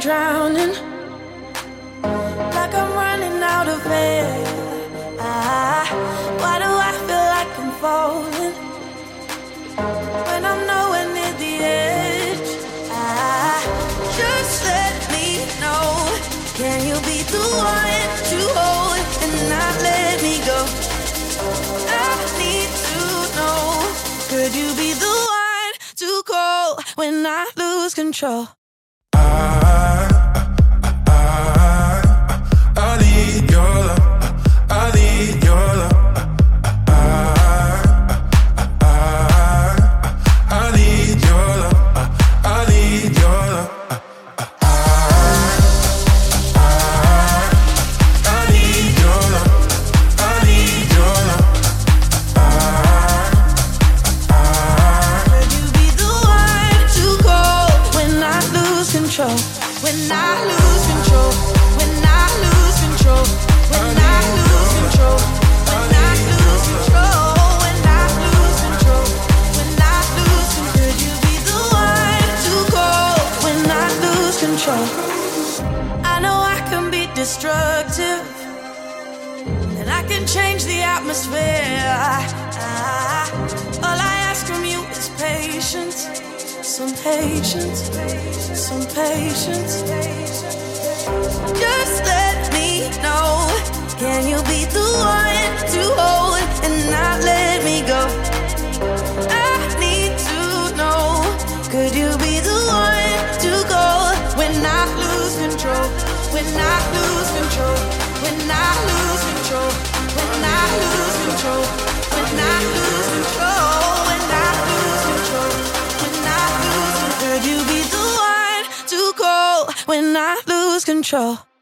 drowning, like I'm running out of air. Why do I feel like I'm falling when I'm nowhere near the edge? Just let me know, can you be the one to hold and not let me go? I need to know, could you be the one to call when I lose control? I need your love. I need your love. I need your love. I need your love. I need your love. I need your love. Could you be the one to call when I lose control? When I lose control, when I lose control, when I lose control, when I lose control, when I lose control, when I lose control. Could you be the one to call when I lose control? I know I can be destructive, and I can change the atmosphere. All I ask from you is patience. Some patience, some patience. Just let me know, can you be the one to hold and not let me go? I need to know, could you be the one to go when I lose control? When I lose control, when I lose control, when I lose control, when I lose control, when I lose control. Could you be the one to call when I lose control?